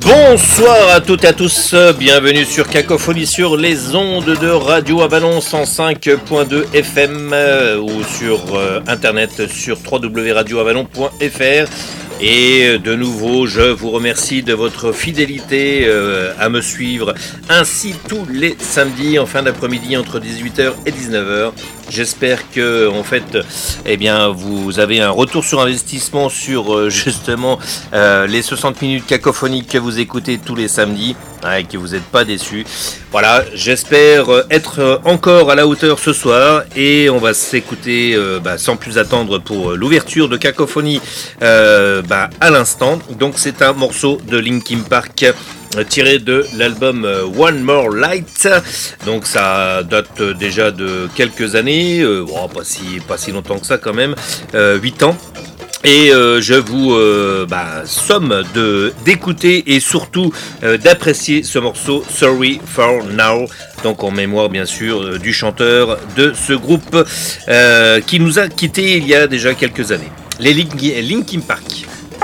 Bonsoir à toutes et à tous, bienvenue sur Cacophonie sur les ondes de Radio Avalon 105.2 FM ou sur internet sur www.radioavalon.fr. Et de nouveau, je vous remercie de votre fidélité à me suivre ainsi tous les samedis en fin d'après-midi entre 18h et 19h. J'espère que en fait, eh bien, vous avez un retour sur investissement sur justement les 60 minutes cacophoniques que vous écoutez tous les samedis et que vous n'êtes pas déçus. Voilà, j'espère être encore à la hauteur ce soir et on va s'écouter sans plus attendre pour l'ouverture de Cacophonie à l'instant. Donc c'est un morceau de Linkin Park tiré de l'album One More Light. Donc ça date déjà de quelques années, pas si longtemps que ça quand même, 8 ans. Et je vous somme d'écouter et surtout d'apprécier ce morceau Sorry for Now, donc en mémoire bien sûr du chanteur de ce groupe qui nous a quittés il y a déjà quelques années, les Linkin Park.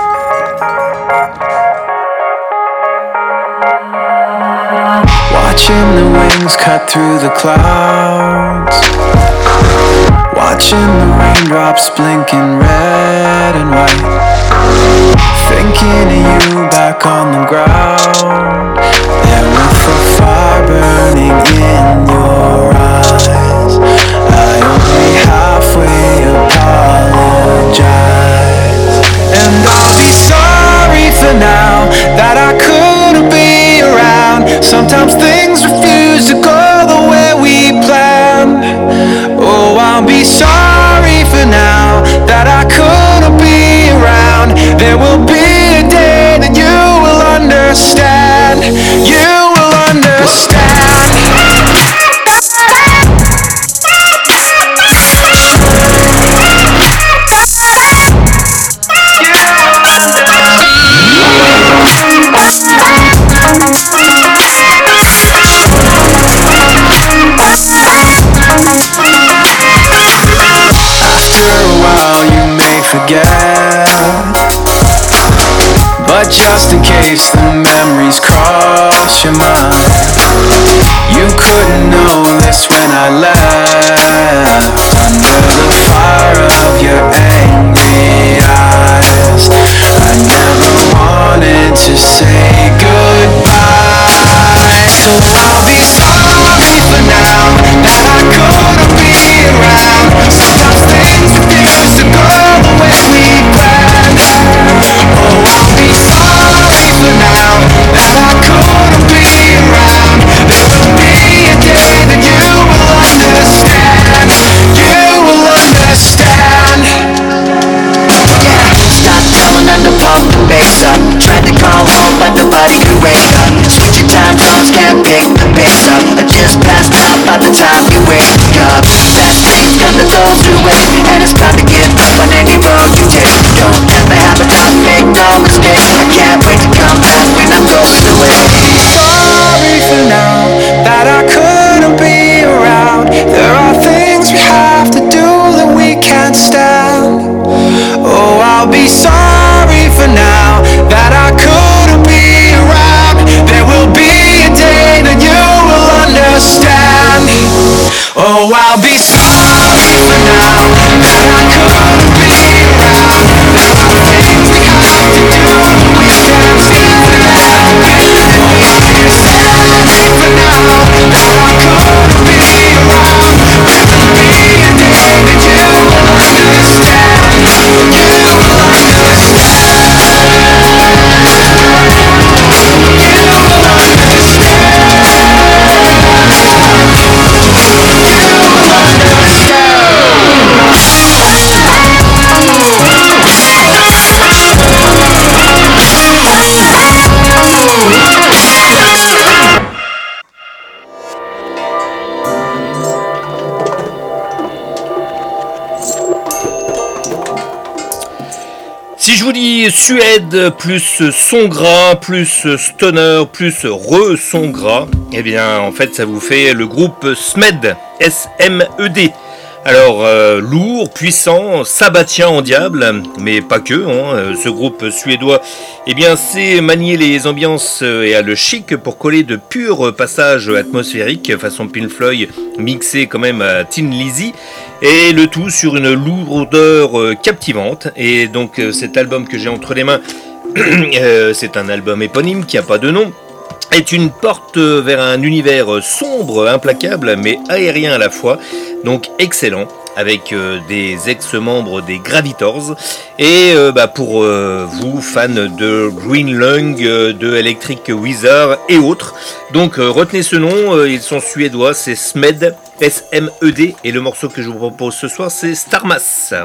Watching the wings cut through the clouds, watching the raindrops blinking red and white, thinking of you back on the ground, there with the fire burning in your eyes. I only halfway apologize, and I'll be sorry for now that I couldn't be around. Sometimes things refuse to go the way we planned. Oh, I'll be sorry for now that I couldn't be around. There will be a day that you will understand. You will understand. Forget, but just in case the memories cross your mind, you couldn't know this when I left under the fire of your angry eyes. I never wanted to say goodbye, so I'll be sorry for now that I couldn't be around. Sometimes things refuse to go the way we planned. Oh, I'll be sorry for now that I couldn't be around. There will be a day that you will understand. You will understand. Yeah, stop yelling and the pump the bass up. Tried to call home but nobody could wake up. Switching time zones can't pick the pace up. I just passed out by the time you wake up. That thing's gonna go through it, and it's time to give up on any road you take. Don't ever have a doubt, make no mistake. I can't wait to come back when I'm going away. Sorry for now that I couldn't be around. There are things we have to do that we can't stand. Oh, I'll be sorry for now that I couldn't be around. There will be a day that you will understand. Oh, I'll be sorry for now that I couldn't be around. There are things we have to do that we can't stand. Oh, I'll be sorry for now that I couldn't be around. There will be a day that you will understand. You will understand. Si je vous dis Suède plus son gras, plus stoner, plus re-son gras, eh bien en fait ça vous fait le groupe SMED, S-M-E-D. Alors, lourd, puissant, sabbatien en diable, mais pas que. Ce groupe suédois, eh bien, sait manier les ambiances et a le chic pour coller de purs passages atmosphériques façon Pink Floyd, mixé quand même à Tin Lizzy, et le tout sur une lourdeur captivante. Et donc, cet album que j'ai entre les mains, c'est un album éponyme qui n'a pas de nom, est une porte vers un univers sombre, implacable, mais aérien à la fois, donc excellent, avec des ex-membres des Gravitors, et pour vous, fans de Green Lung, de Electric Wizard et autres, donc retenez ce nom, ils sont suédois, c'est Smed, S-M-E-D, et le morceau que je vous propose ce soir, c'est Starmass.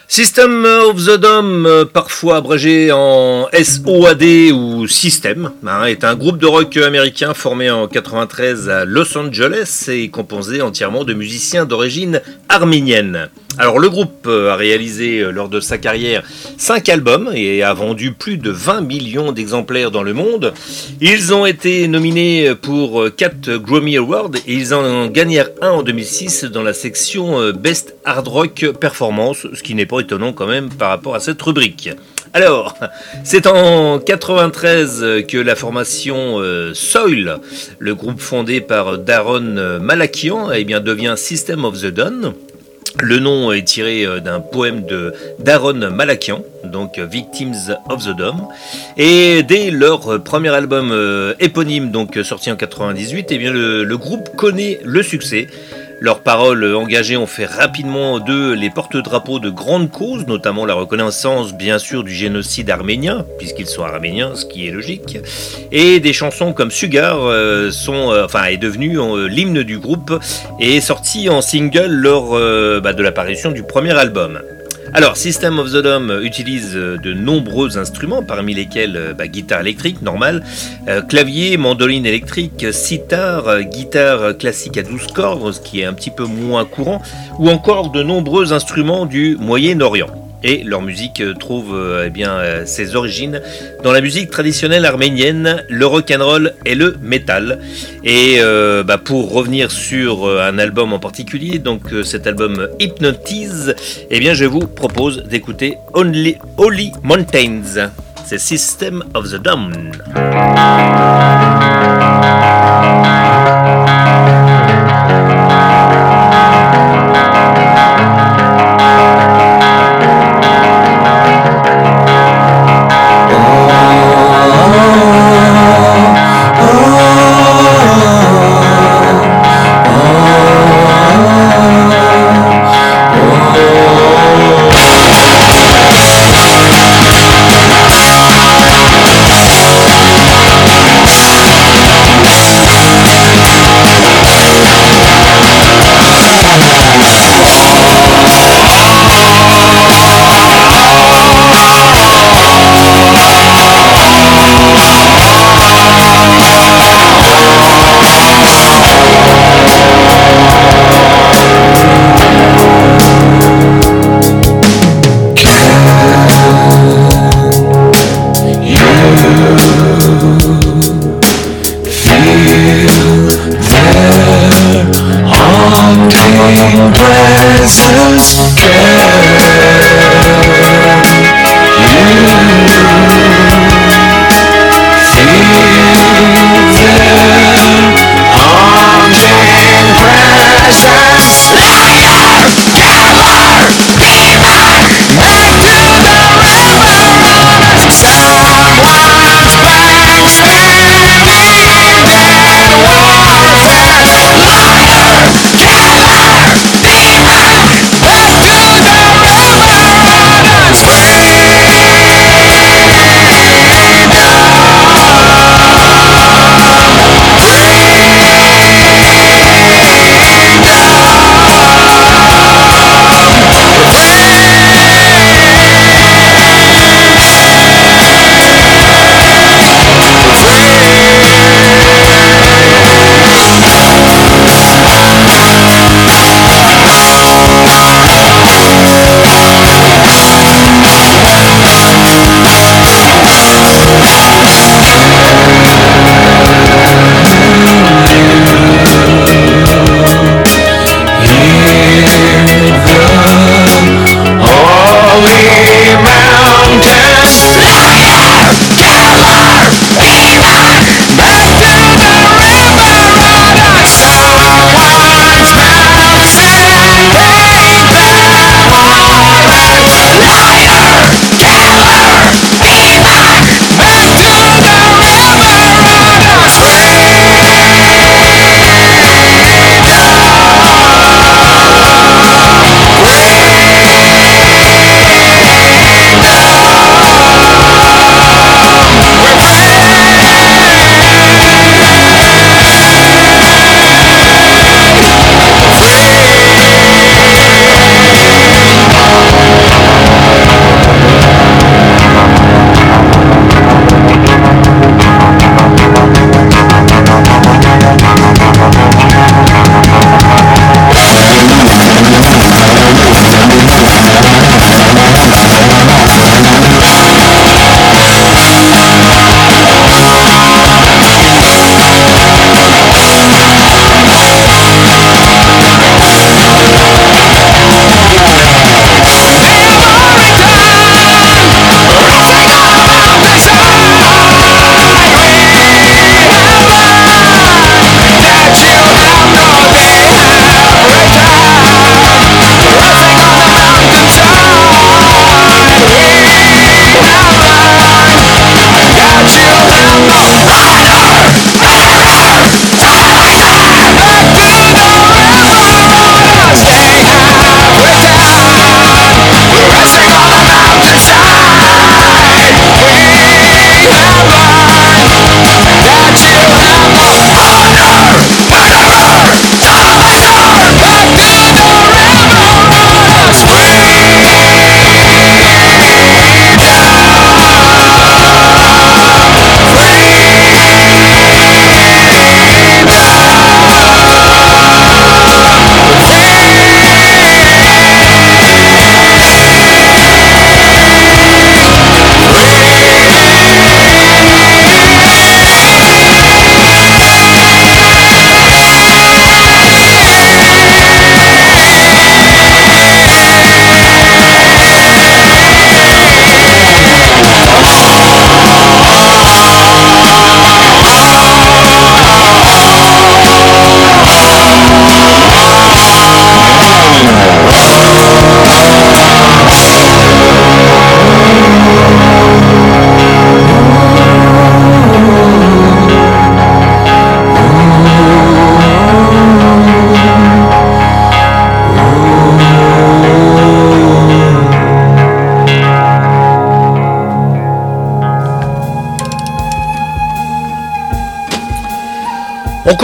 System of the Dome, parfois abrégé en SOAD ou System, est un groupe de rock américain formé en 93 à Los Angeles et composé entièrement de musiciens d'origine arménienne. Alors le groupe a réalisé lors de sa carrière 5 albums et a vendu plus de 20 millions d'exemplaires dans le monde. Ils ont été nominés pour 4 Grammy Awards et ils en gagnèrent un en 2006 dans la section Best Hard Rock Performance, ce qui n'est pas étonnant quand même par rapport à cette rubrique. Alors, c'est en 93 que la formation Soil, le groupe fondé par Daron Malakian, devient System of the Dome. Le nom est tiré d'un poème de Daron Malakian, donc Victims of the Dome. Et dès leur premier album éponyme, donc sorti en 98, le groupe connaît le succès. Leurs paroles engagées ont fait rapidement d'eux les porte-drapeaux de grandes causes, notamment la reconnaissance bien sûr du génocide arménien, puisqu'ils sont arméniens, ce qui est logique. Et des chansons comme Sugar est devenu l'hymne du groupe et est sorti en single lors de l'apparition du premier album. Alors, System of the Dome utilise de nombreux instruments, parmi lesquels guitare électrique normale, clavier, mandoline électrique, sitar, guitare classique à 12 cordes, ce qui est un petit peu moins courant, ou encore de nombreux instruments du Moyen-Orient. Et leur musique trouve ses origines dans la musique traditionnelle arménienne, le rock'n'roll et le métal. Et pour revenir sur un album en particulier, donc cet album Hypnotize, je vous propose d'écouter Holy Mountains. C'est System of the Dome.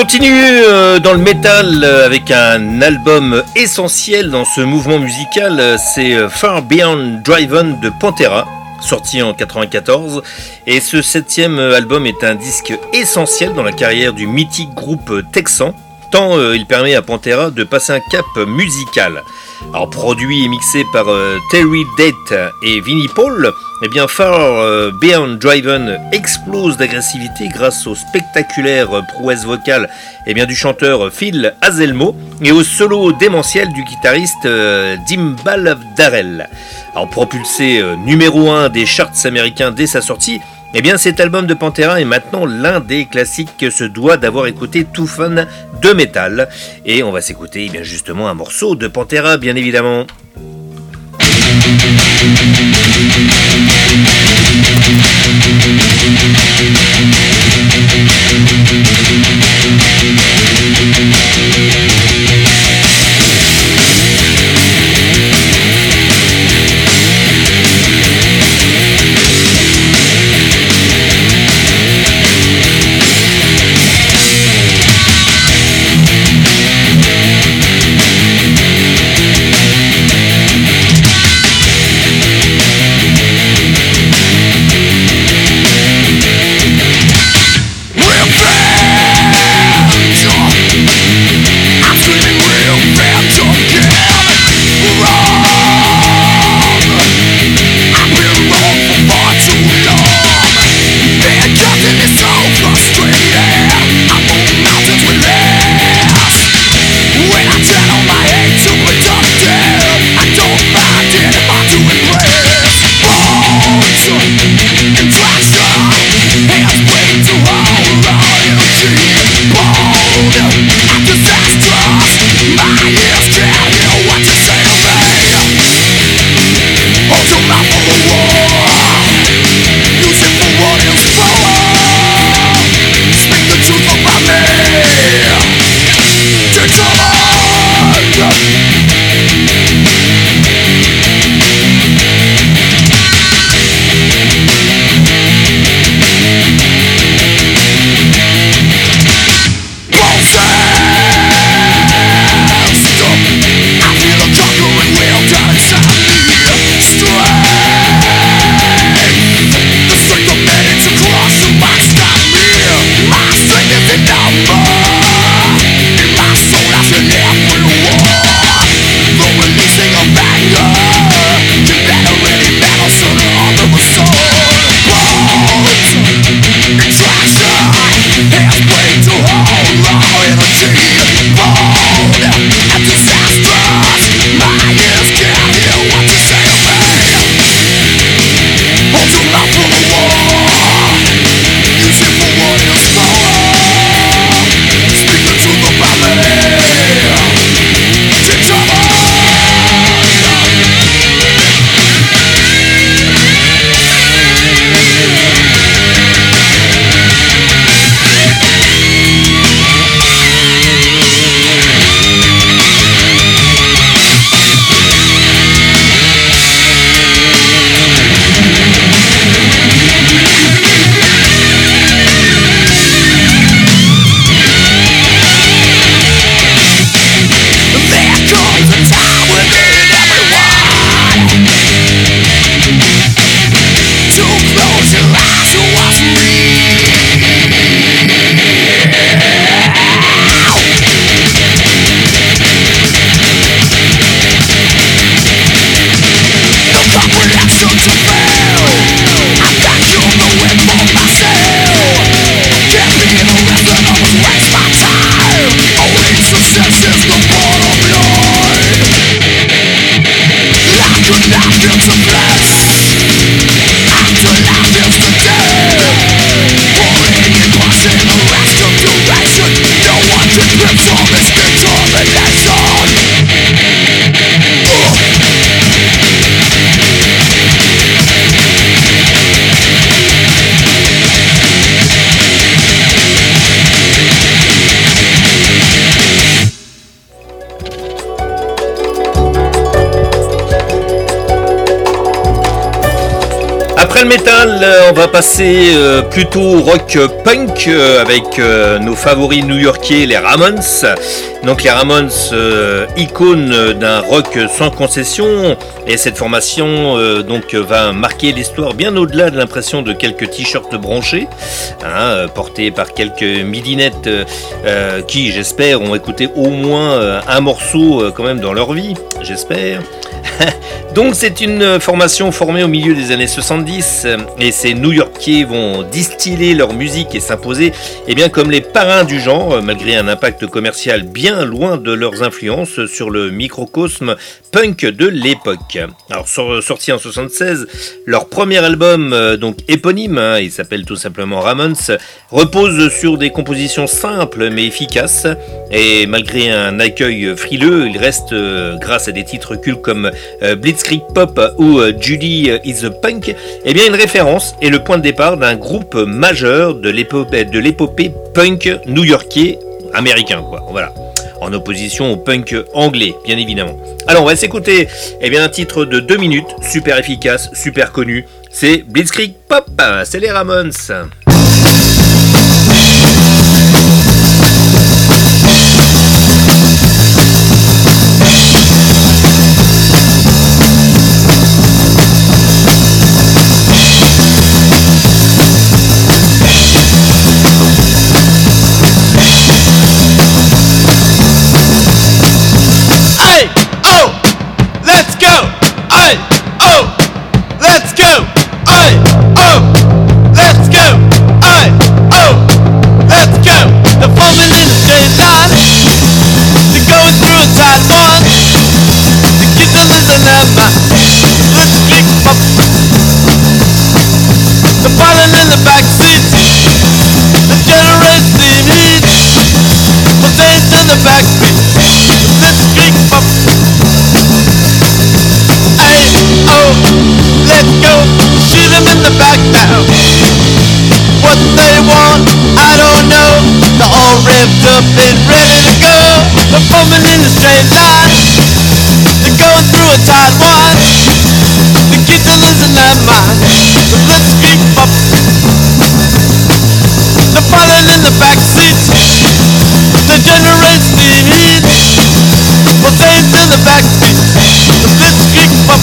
continue dans le métal avec un album essentiel dans ce mouvement musical, c'est Far Beyond Driven de Pantera, sorti en 94, et ce 7e album est un disque essentiel dans la carrière du mythique groupe texan, tant il permet à Pantera de passer un cap musical. Alors produit et mixé par Terry Date et Vinnie Paul, eh bien Far Beyond Driven explose d'agressivité grâce aux spectaculaires prouesses vocales du chanteur Phil Anselmo et au solo démentiel du guitariste Dimebag Darrell. Alors propulsé numéro 1 des charts américains dès sa sortie, eh bien cet album de Pantera est maintenant l'un des classiques que se doit d'avoir écouté tout fan de métal. Et on va s'écouter justement un morceau de Pantera, bien évidemment. Après le métal, on va passer plutôt rock punk avec nos favoris new-yorkais, les Ramones. Donc les Ramones, icône d'un rock sans concession, et cette formation donc va marquer l'histoire bien au-delà de l'impression de quelques t-shirts bronchés, portés par quelques midinettes qui, j'espère, ont écouté au moins un morceau quand même dans leur vie, j'espère. Donc c'est une formation formée au milieu des années 70 et ces New-Yorkais vont distiller leur musique et s'imposer comme les parrains du genre, malgré un impact commercial bien loin de leurs influences sur le microcosme punk de l'époque. Alors sorti en 76, leur premier album donc éponyme, il s'appelle tout simplement Ramones, repose sur des compositions simples mais efficaces, et malgré un accueil frileux, il reste grâce à des titres cultes comme Blitzkrieg Pop ou Judy is a Punk, une référence et le point de départ d'un groupe majeur de l'épopée punk new-yorkais américain, voilà. En opposition au punk anglais, bien évidemment. Alors on va s'écouter un titre de 2 minutes, super efficace, super connu, c'est Blitzkrieg Pop, c'est les Ramones. Up and ready to go. They're forming in a straight line. They're going through a tight one. The kids are losing their mind. The Blitzkrieg Pop. They're falling in the back seats. They generate steam heat. Well, they to the backbeat. The Blitzkrieg Pop.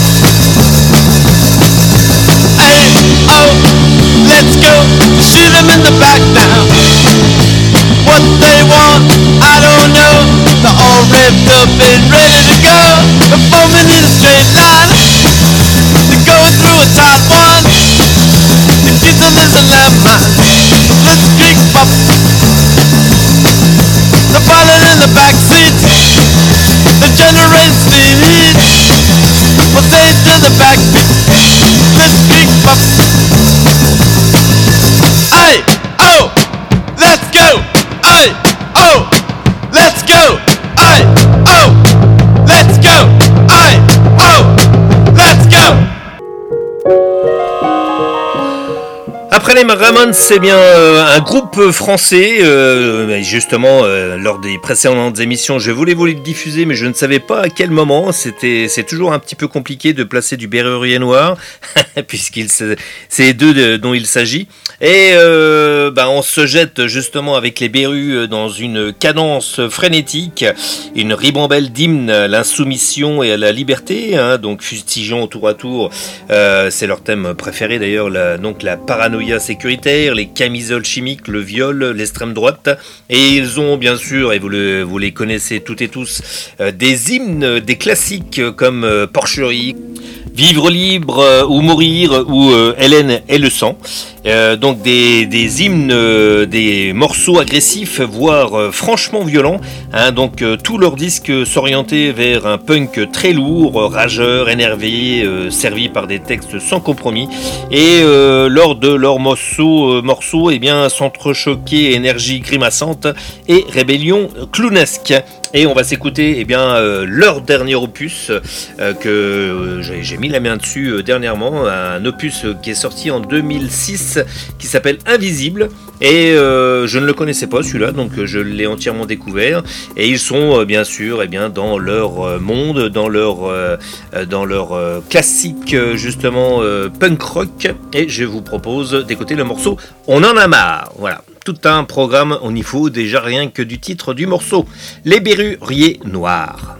Hey, oh, let's go. Shoot them in the back now. What they want, I don't know. They're all revved up and ready to go. They're forming in a straight line. They're going through a tight one. The kids are losing their mind. The Blitzkrieg Pop. They're falling in the back seats. They generate steam heat. Well, say to the backbeat. Blitzkrieg Pop. Hey, oh, let's go. Aye, oh, let's go. Aye, oh, let's go. Aye, oh, let's go. Après les Ramones, c'est bien un groupe français. Justement, lors des précédentes émissions, je voulais vous les diffuser, mais je ne savais pas à quel moment. C'est toujours un petit peu compliqué de placer du Berrurier Noir, c'est d'eux dont il s'agit. Et on se jette justement avec les Berus dans une cadence frénétique, une ribambelle d'hymnes à l'insoumission et à la liberté, donc fustigeant tour à tour. C'est leur thème préféré d'ailleurs, la paranoïa sécuritaire, les camisoles chimiques, le viol, l'extrême droite. Et ils ont bien sûr, et vous les connaissez toutes et tous, des hymnes, des classiques comme Porcherie, Vivre libre ou mourir, ou Hélène et le sang. Donc des hymnes, des morceaux agressifs, voire franchement violents. Donc tout leur disque s'orientait vers un punk très lourd, rageur, énervé, servi par des textes sans compromis. Et lors de leurs morceaux, s'entrechoquaient énergie grimaçante et rébellion clownesque. Et on va s'écouter leur dernier opus que j'ai mis la main dessus dernièrement, un opus qui est sorti en 2006 Suisse qui s'appelle Invisible. Et je ne le connaissais pas celui-là, donc je l'ai entièrement découvert. Et ils sont bien sûr dans leur monde, dans leur classique justement punk rock. Et je vous propose d'écouter le morceau On en a marre. Voilà, tout un programme, on y faut déjà rien que du titre du morceau. Les Berruriers Noirs.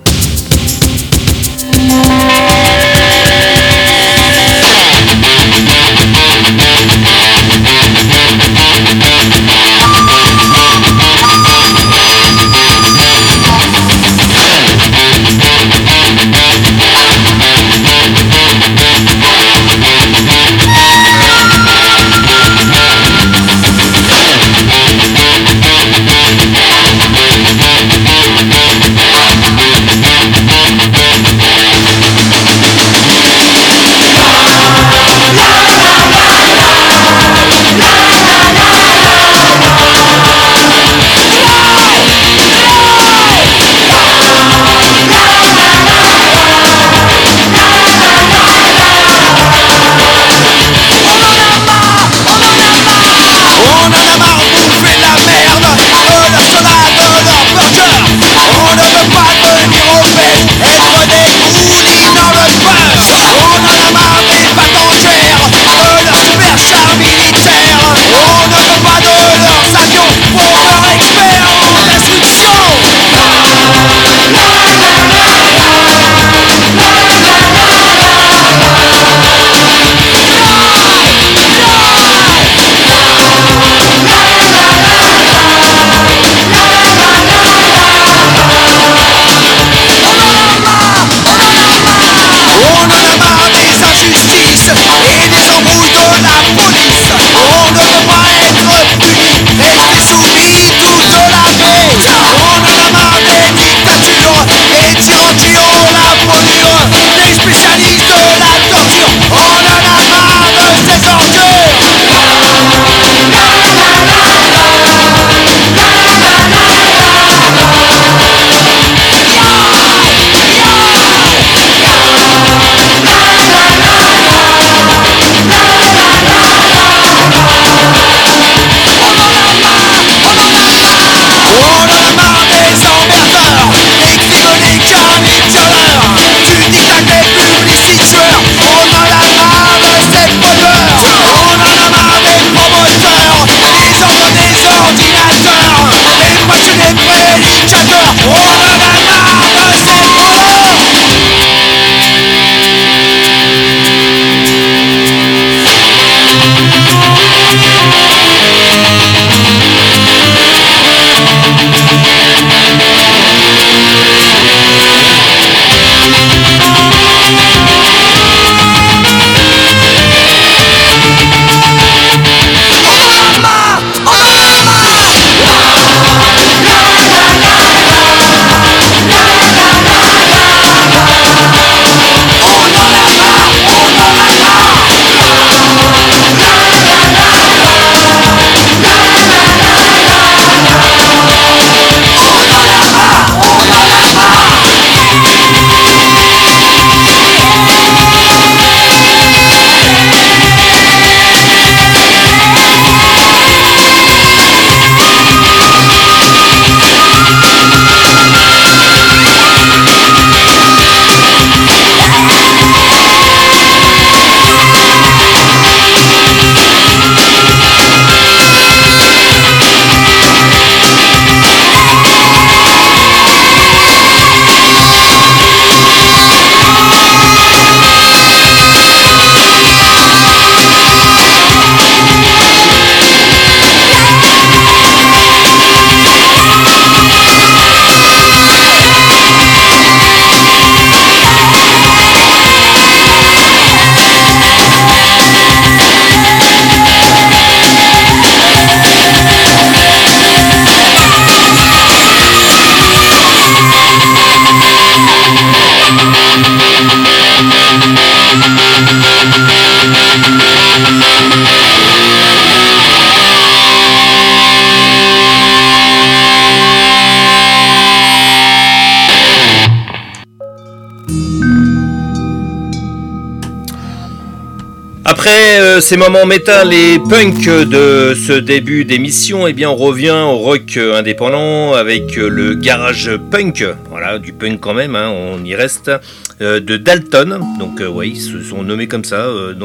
Après ces moments métal et punk de ce début d'émission, eh bien on revient au rock indépendant avec le garage punk, voilà, du punk quand même, hein, on y reste, de Dalton, donc ouais, ils se sont nommés comme ça,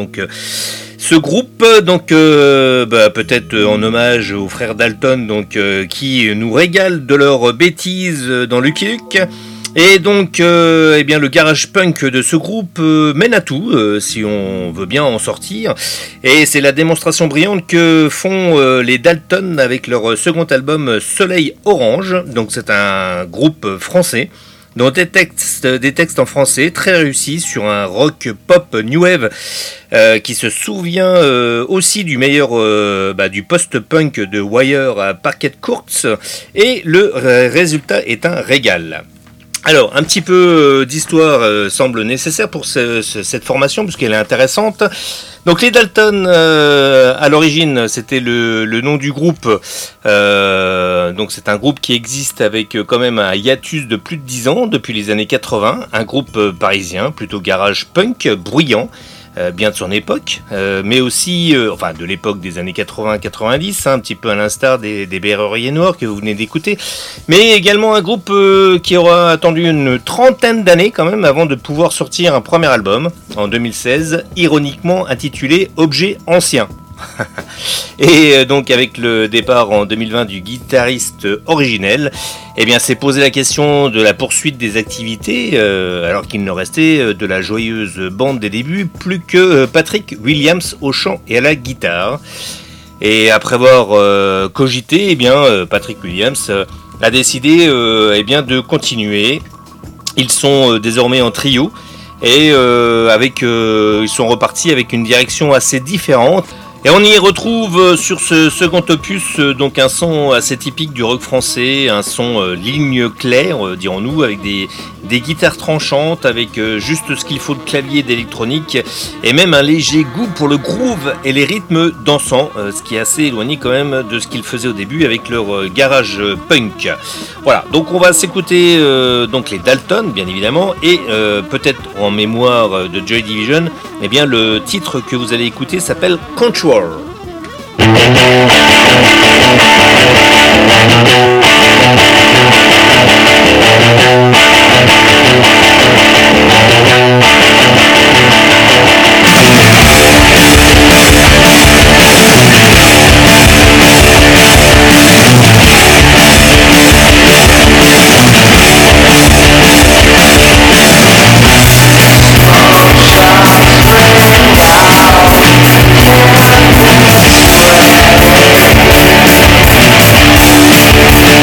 ce groupe, donc peut-être en hommage aux frères Dalton, donc qui nous régalent de leurs bêtises dans Lucky Luke. Et donc, eh bien, le garage punk de ce groupe mène à tout, si on veut bien en sortir. Et c'est la démonstration brillante que font les Dalton avec leur second album Soleil Orange. Donc, c'est un groupe français dont des textes en français très réussis sur un rock pop new wave qui se souvient aussi du meilleur du post-punk de Wire à Parquet Courts. Et le résultat est un régal. Alors, un petit peu d'histoire semble nécessaire pour cette formation, puisqu'elle est intéressante. Donc, les Dalton, à l'origine, c'était le nom du groupe. Donc, c'est un groupe qui existe avec quand même un hiatus de plus de 10 ans, depuis les années 80. Un groupe parisien, plutôt garage punk, bruyant. Bien de son époque, mais aussi, de l'époque des années 80-90, hein, un petit peu à l'instar des Berruriers Noirs que vous venez d'écouter, mais également un groupe qui aura attendu une trentaine d'années quand même avant de pouvoir sortir un premier album, en 2016, ironiquement intitulé « Objet ancien ». Et donc avec le départ en 2020 du guitariste originel, eh bien c'est posé la question de la poursuite des activités, alors qu'il ne restait de la joyeuse bande des débuts plus que Patrick Williams au chant et à la guitare. Et après avoir cogité, eh bien Patrick Williams a décidé de continuer. Ils sont désormais en trio et ils sont repartis avec une direction assez différente. Et on y retrouve sur ce second opus donc un son assez typique du rock français, un son ligne claire, dirons-nous, avec des guitares tranchantes, avec juste ce qu'il faut de clavier d'électronique, et même un léger goût pour le groove et les rythmes dansants, ce qui est assez éloigné quand même de ce qu'ils faisaient au début avec leur garage punk. Voilà, donc on va s'écouter donc les Dalton, bien évidemment, et peut-être en mémoire de Joy Division, eh bien le titre que vous allez écouter s'appelle Control. We'll be right back.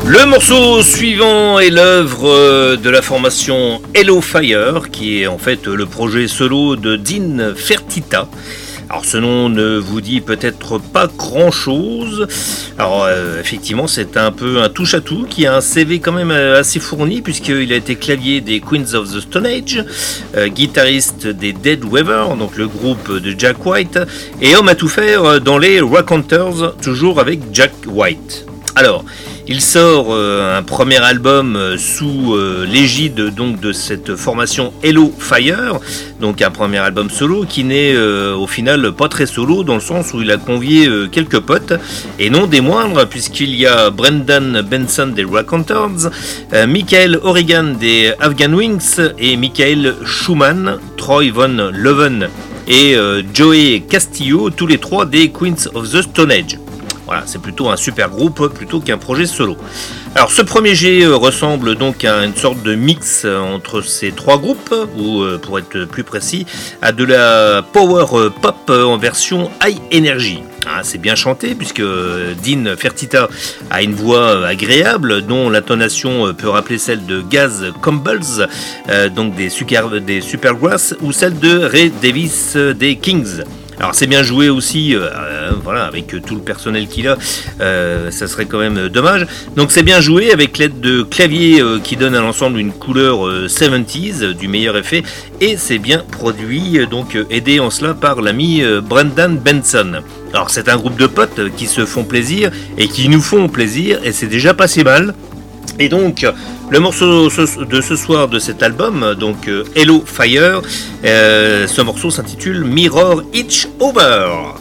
Le morceau suivant est l'œuvre de la formation Hello Fire, qui est en fait le projet solo de Dean Fertita. Alors ce nom ne vous dit peut-être pas grand-chose. Alors effectivement c'est un peu un touche-à-tout qui a un CV quand même assez fourni puisqu'il a été clavier des Queens of the Stone Age, guitariste des Dead Weather, donc le groupe de Jack White, et homme à tout faire dans les Raconteurs, toujours avec Jack White. Alors, il sort un premier album sous l'égide donc de cette formation Hello Fire, donc un premier album solo qui n'est au final pas très solo dans le sens où il a convié quelques potes et non des moindres puisqu'il y a Brendan Benson des Raconteurs, Michael O'Regan des Afghan Wings et Michael Schumann, Troy Von Leven et Joey Castillo, tous les trois des Queens of the Stone Age. Voilà, c'est plutôt un super groupe plutôt qu'un projet solo. Alors ce premier jet ressemble donc à une sorte de mix entre ces trois groupes, ou pour être plus précis, à de la power pop en version high energy. Ah, c'est bien chanté puisque Dean Fertita a une voix agréable dont l'intonation peut rappeler celle de Gaz Campbell, donc des Supergrass, ou celle de Ray Davis des Kings. Alors c'est bien joué aussi, voilà, avec tout le personnel qu'il a, ça serait quand même dommage. Donc c'est bien joué avec l'aide de clavier qui donne à l'ensemble une couleur 70s, du meilleur effet, et c'est bien produit, donc aidé en cela par l'ami Brendan Benson. Alors c'est un groupe de potes qui se font plaisir et qui nous font plaisir, et c'est déjà pas si mal. Et donc, le morceau de ce soir de cet album, donc Hello Fire, ce morceau s'intitule Mirror Each Over.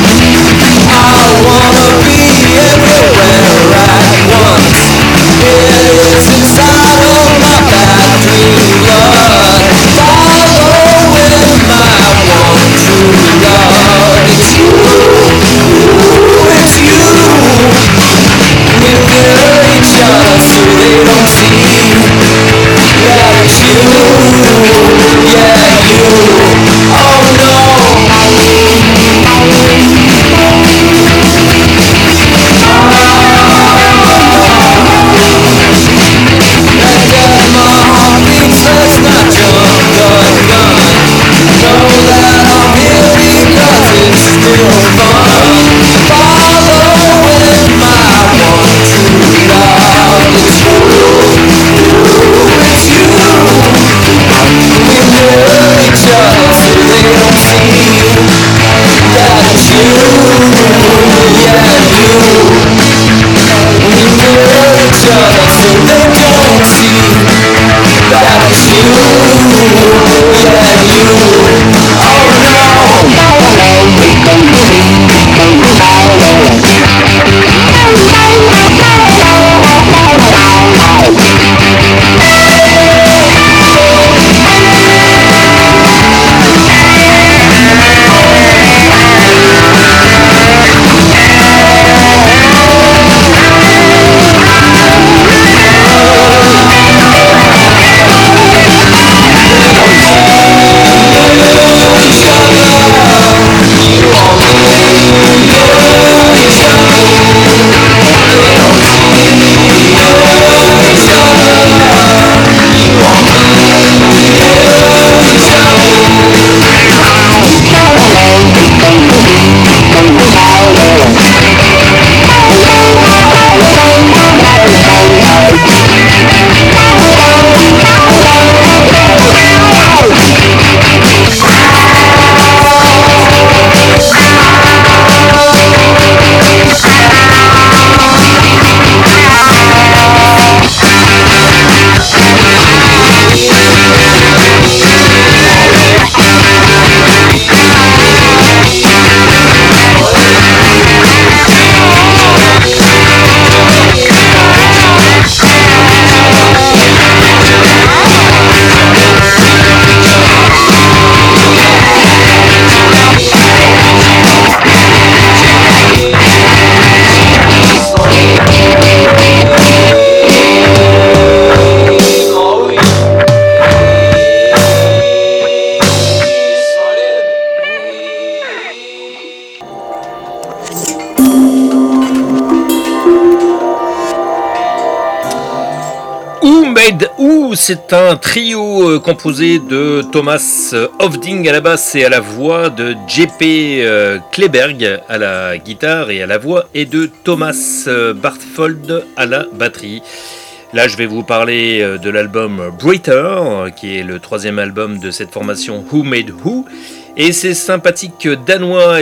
I wanna be everywhere at once. Yeah. Who Made Who, c'est un trio composé de Thomas Hofding à la basse et à la voix, de JP Kleberg à la guitare et à la voix, et de Thomas Bartfold à la batterie. Là, je vais vous parler de l'album Brighter, qui est le troisième album de cette formation Who Made Who. Et ces sympathiques Danois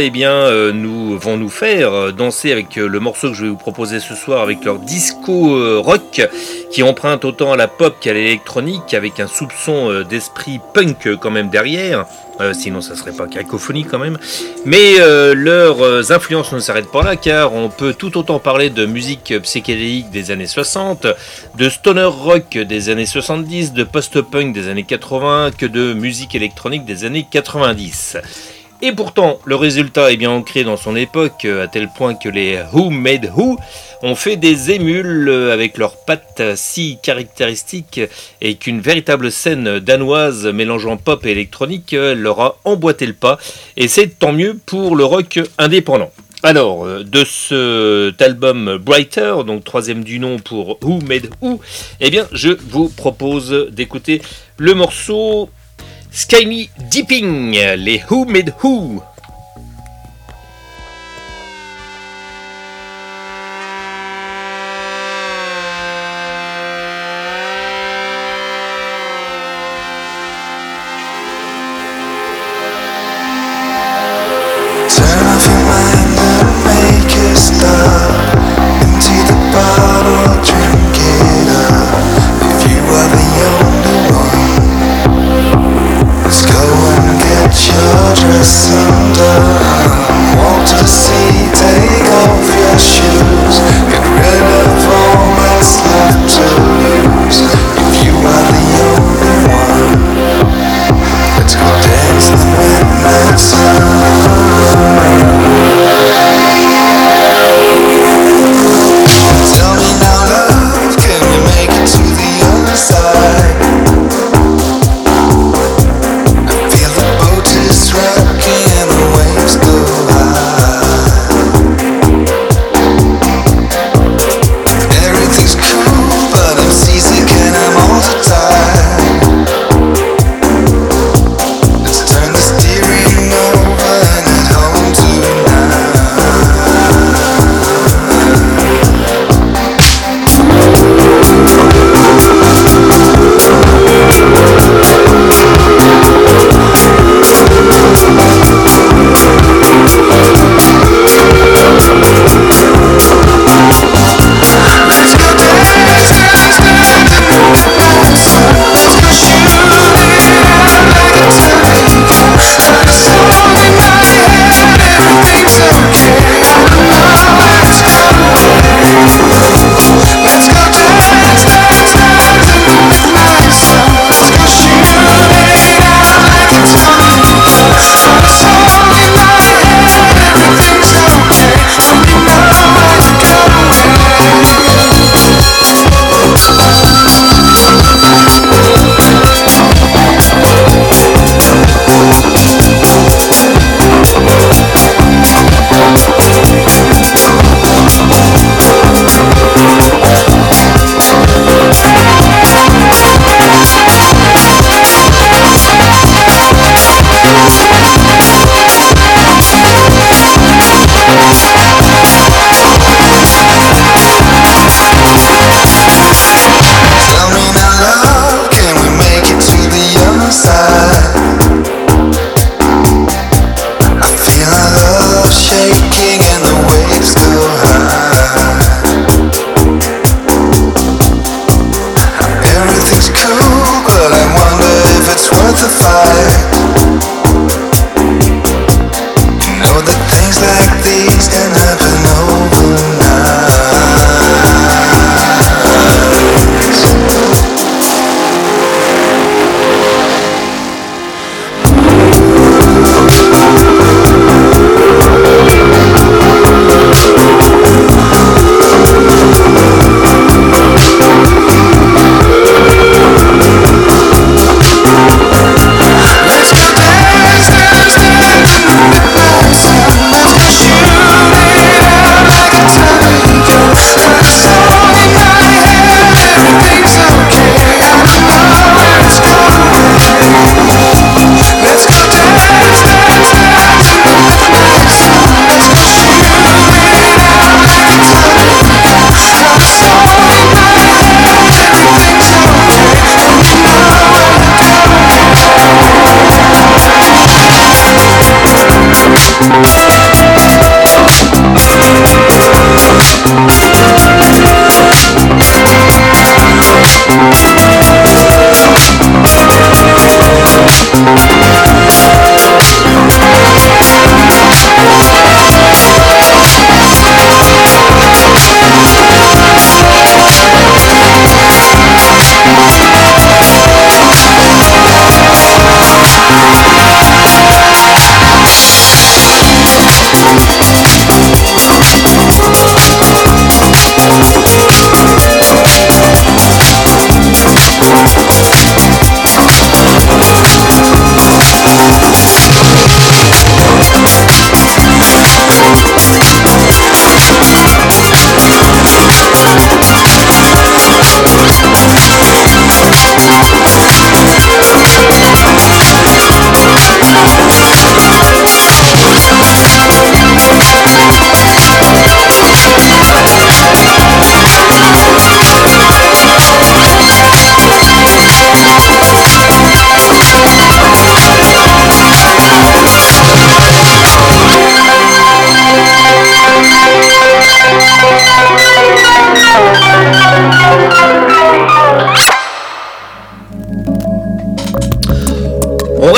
vont nous faire danser avec le morceau que je vais vous proposer ce soir, avec leur disco rock qui emprunte autant à la pop qu'à l'électronique, avec un soupçon d'esprit punk quand même derrière. Sinon ça serait pas cacophonie quand même. Mais leurs influences ne s'arrêtent pas là, car on peut tout autant parler de musique psychédélique des années 60, de stoner rock des années 70, de post-punk des années 80, que de musique électronique des années 90. Et pourtant, le résultat est bien ancré dans son époque, à tel point que les Who Made Who ont fait des émules avec leurs pattes si caractéristiques, et qu'une véritable scène danoise mélangeant pop et électronique leur a emboîté le pas, et c'est tant mieux pour le rock indépendant. Alors, de cet album Brighter, donc troisième du nom pour Who Made Who, eh bien, je vous propose d'écouter le morceau Skyny Dipping, les Who Made Who. Tell me now, love.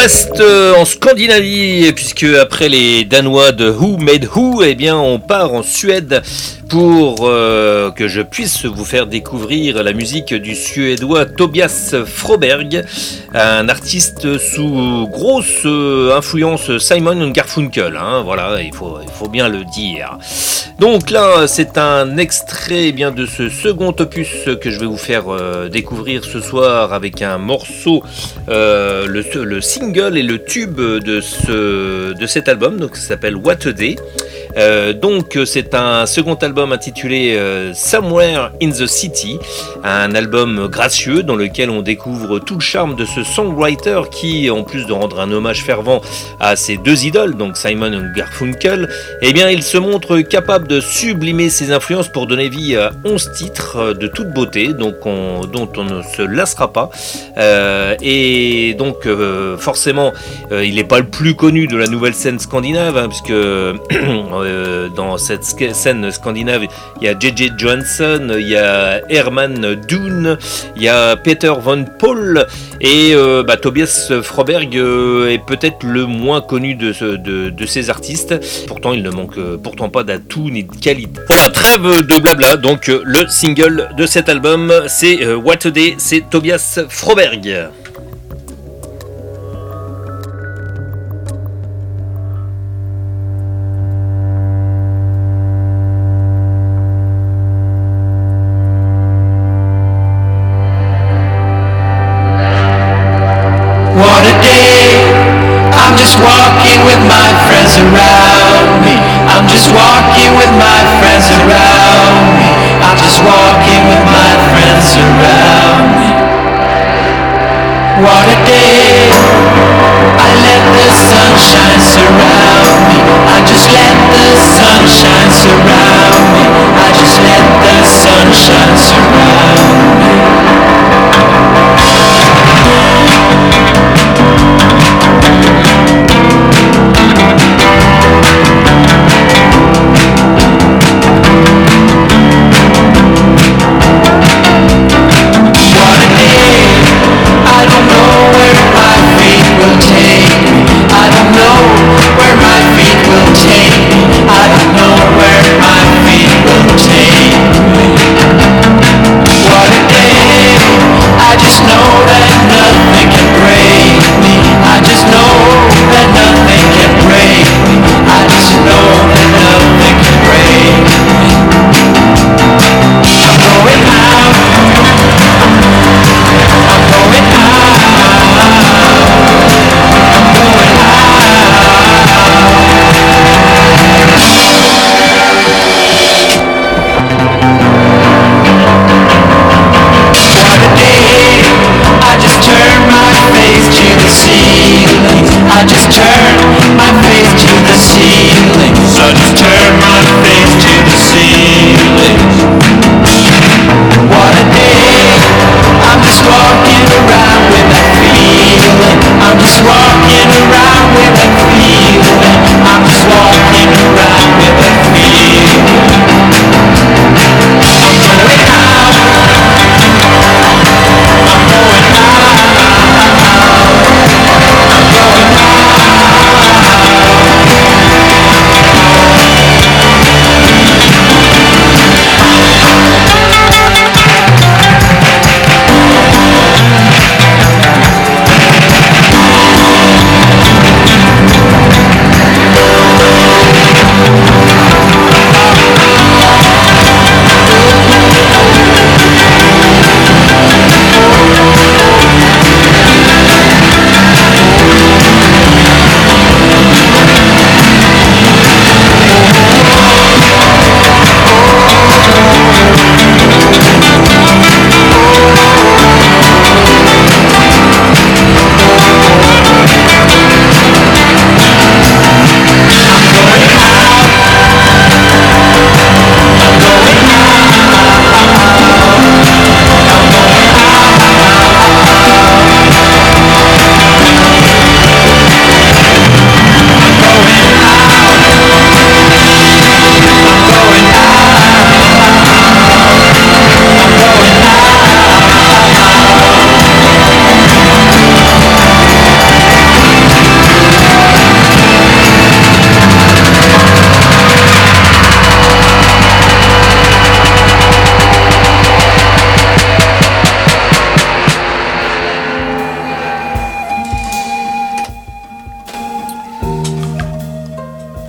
reste en Scandinavie, puisque après les Danois de Who Made Who, eh bien on part en Suède pour que je puisse vous faire découvrir la musique du Suédois Tobias Froberg, un artiste sous grosse influence Simon Garfunkel, hein, voilà, il faut bien le dire. Donc là, c'est un extrait bien de ce second opus que je vais vous faire découvrir ce soir avec un morceau, le single et le tube de cet album, donc ça s'appelle What a Day. Donc c'est un second album intitulé Somewhere in the City, un album gracieux dans lequel on découvre tout le charme de ce songwriter qui, en plus de rendre un hommage fervent à ses deux idoles, donc Simon et Garfunkel, eh bien il se montre capable de sublimer ses influences pour donner vie à 11 titres de toute beauté, donc dont on ne se lassera pas, et donc forcément il n'est pas le plus connu de la nouvelle scène scandinave, hein, puisque dans cette scène scandinave, il y a J.J. Johansson, il y a Herman Dune, il y a Peter Von Paul, et Tobias Froberg est peut-être le moins connu de ces artistes. Pourtant, il ne manque pourtant pas d'atouts ni de qualité. Voilà, trêve de blabla. Donc, le single de cet album, c'est What a Day, c'est Tobias Froberg. What a day, I'm just walking with my friends around me. I'm just walking with my friends around me. I'm just walking with my friends around me. What a day, I let the sunshine surround me. I just let the sunshine surround me. I just let the sunshine surround me. I don't know where my feet will take me.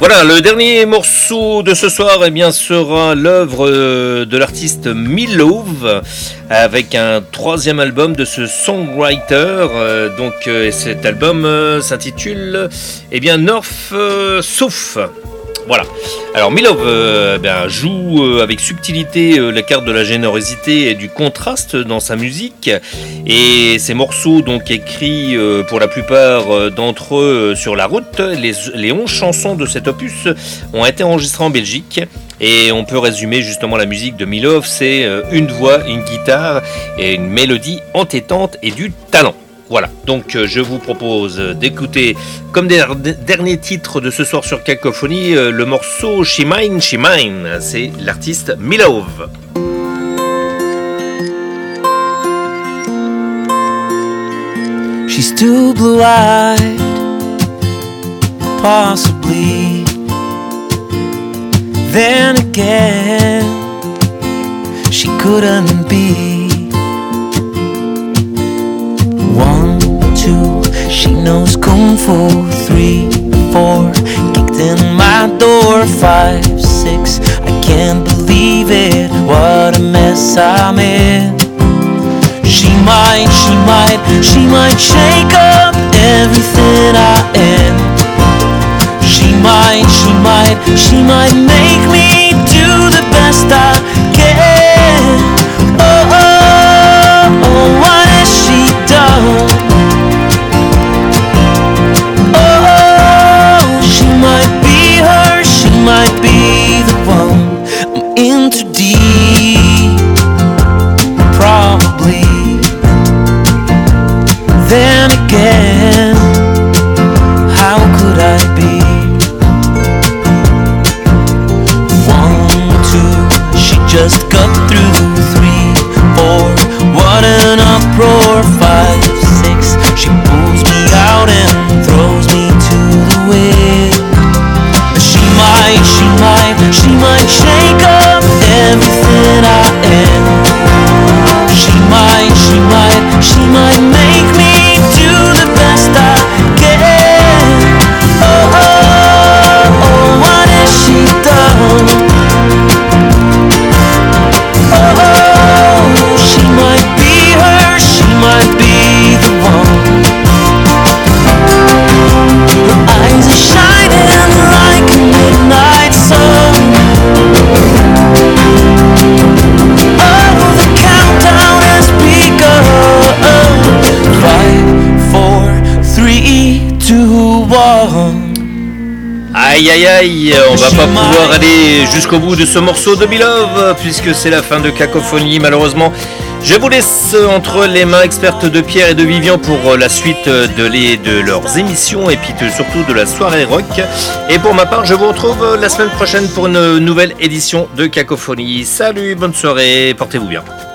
Voilà, le dernier morceau de ce soir eh bien, sera l'œuvre de l'artiste Meatloaf avec un troisième album de ce songwriter. Cet album s'intitule eh bien, North South. Voilà. Alors Meatloaf joue avec subtilité la carte de la générosité et du contraste dans sa musique, et ces morceaux donc écrits pour la plupart d'entre eux sur la route. Les 11 chansons de cet opus ont été enregistrées en Belgique, et on peut résumer justement la musique de Meatloaf, c'est une voix, une guitare et une mélodie entêtante et du talent. Voilà, donc je vous propose d'écouter comme dernier titre de ce soir sur Cacophonie le morceau She Mine, She Mine, c'est l'artiste Meatloaf. She's too blue-eyed, possibly. Then again, she couldn't be. 1, 2, she knows Kung Fu. 3, 4, kicked in my door. 5, 6, I can't believe it, what a mess I'm in. She might shake up everything I am. She might make me do the best I can. Oh, what has she done? Oh, she might be her, she might be the one. I'm in too deep, probably. Then again, how could I be? 1, 2, she just got through. 3, 4, what an uproar. 5, 6, she pulls me out and throws me to the wind. She might shake up everything I am. She might make me do the best I can. Oh, what has she done? Oh, she might be her, she might be the one. Her eyes are shining like a midnight sun. Oh, the countdown has begun. 5, 4, 3, 2, 1. Aïe aïe aïe, on va pas pouvoir aller jusqu'au bout de ce morceau de Meatloaf puisque c'est la fin de Cacophonie malheureusement. Je vous laisse entre les mains expertes de Pierre et de Vivian pour la suite de leurs émissions et puis surtout de la soirée rock. Et pour ma part, je vous retrouve la semaine prochaine pour une nouvelle édition de Cacophonie. Salut, bonne soirée, portez-vous bien.